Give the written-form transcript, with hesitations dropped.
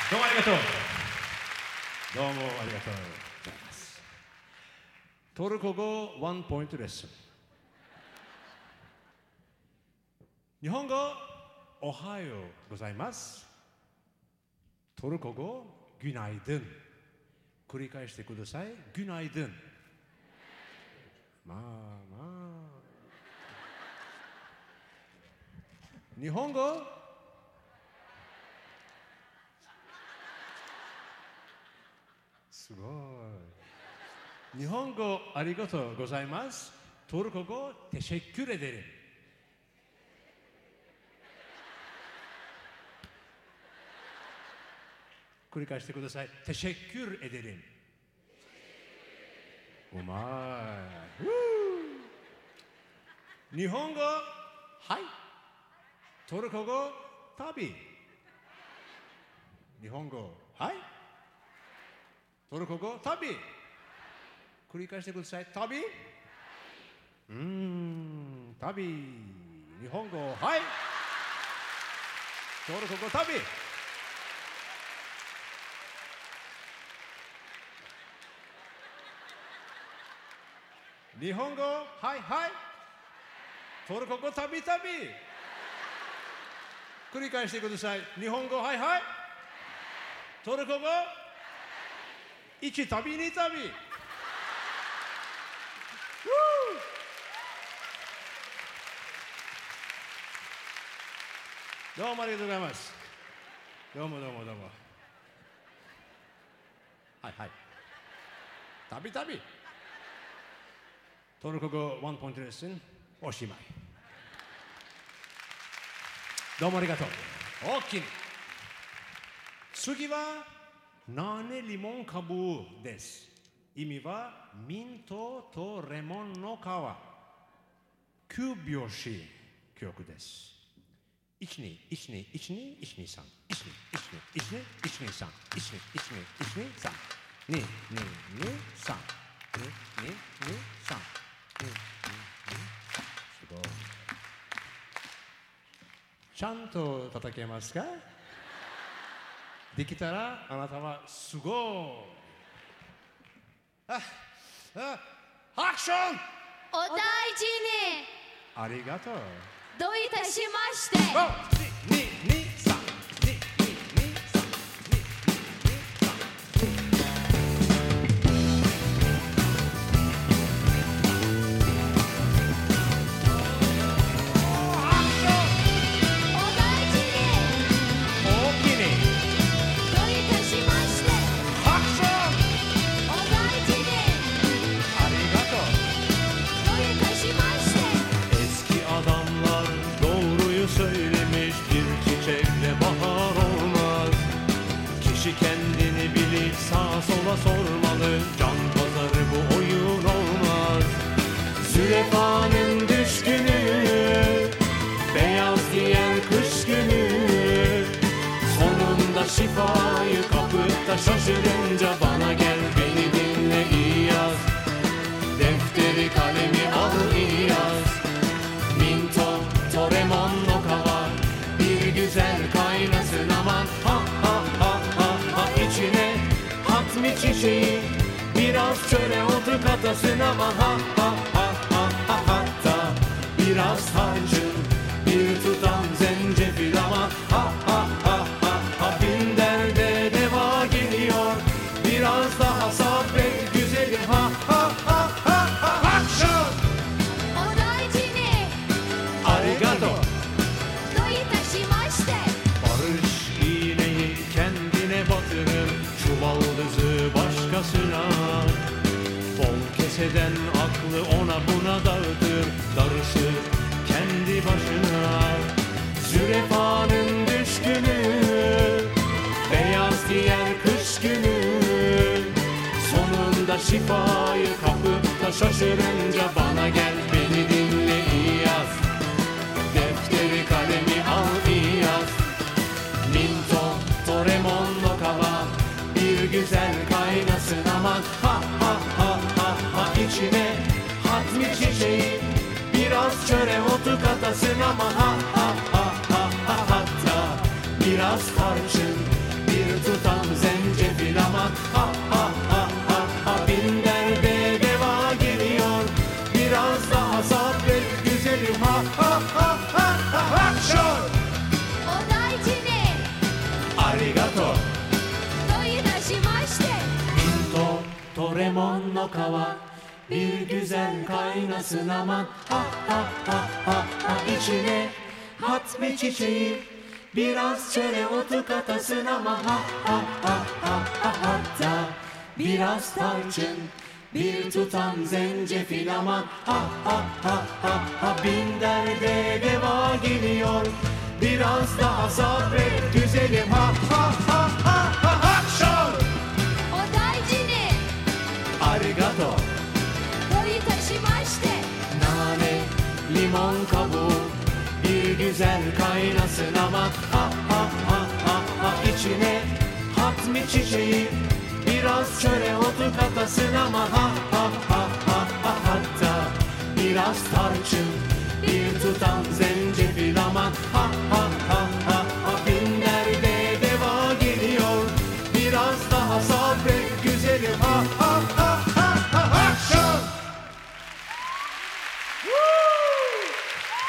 どうもありがとう。どうもありがとうございます。トルコ語ワンポイントレッスン。日本語おはようございます。トルコ語グナイドゥン。繰り返してください。グナイドゥン。まあ日本語すごい。日本語ありがとうございます。トルコ語teşekkür ederim。繰り返してください。teşekkür ederim。うまい。日本語はい。トルコ語旅。日本語はい。トルコ語旅。繰り返してください。旅。旅。日本語はい。トルコ語旅。日本語はいはい。トルコ語旅旅。繰り返してください。日本語はいはい。トルコ語一旅二旅。どうもありがとうございます。どうも。はいはい。旅旅。トルコ語ワンポイントレッスンおしまい。どうもありがとう。おおきに。次はナネリモンカブーです。意味はミントとレモンの皮。9拍子曲です。121212123 1212123 1212123 22223 22223。すごい。ちゃんと叩けますか？できたらあなたはすごい。アクション。 お大事に。 ありがとう。 どういたしまして。 Kendini bilip sağa sola sormalı. Can pazarı bu oyun olmaz. Zürefanın düşkünü, beyaz giyen kış günü. Sonunda şifayı kapıp da şaşırınca bana gel beni dinle iyi yaz. Defteri kalemi al iyi yaz. Minto, Toremon no kawa. Bir güzel kaynasın aman ha ha ha. İçine hatmi çiçeği, biraz çöre otu katasın ama ha ha ha ha ha. Hatta biraz harcın, bir tutam zencefil ama ha ha ha ha ha. Bin derde deva geliyor, biraz daha sabret güzelim ha ha ha ha ha. Action! Odaicini. Arigato. Doitaşimaşte. Barış iğneyi kendine batırır, çuvaldızı başkasına. Bol keseden aklı ona buna dağıtır, darışır kendi başına. Zürefanın düşkünü, beyaz giyer kış günü. Sonunda şifayı kapıp da şaşırınca bana gel beni dinle iyi yaz. Defteri kalemi al iyi yaz. Minto, Toremon no kawa. Bir güzel kaynasın aman ha ha ha ha ha. İçine hatmi çiçeği, biraz çöre otu katasın ama ha ha ha ha ha. Hatta biraz tarçın, bir tutam arigato どいたしまして Minto Toremon no kawa bir güzel kaynasın aman ha ha ha ha ha içine hatme çiçeği biraz çere otu katasın ama ha ha ha ha ha hatta biraz tarçın bir tutam zencefil aman ha ha ha ha ha bin derde deva geliyor biraz daha sabret güzelim ha ha ha ha ha action お大事に arigato どいたしまして Nane, limon kabuğu bir güzel kaynasın ama ha ha ha ha ha içine hatmi çiçeği biraz çöre otu katasın ama ha ha ha ha ha hatta biraz tarçın bir tutam zencefil aman ha ha ha ha ha bin derde deva geliyor biraz daha sabret güzelim ha ha ha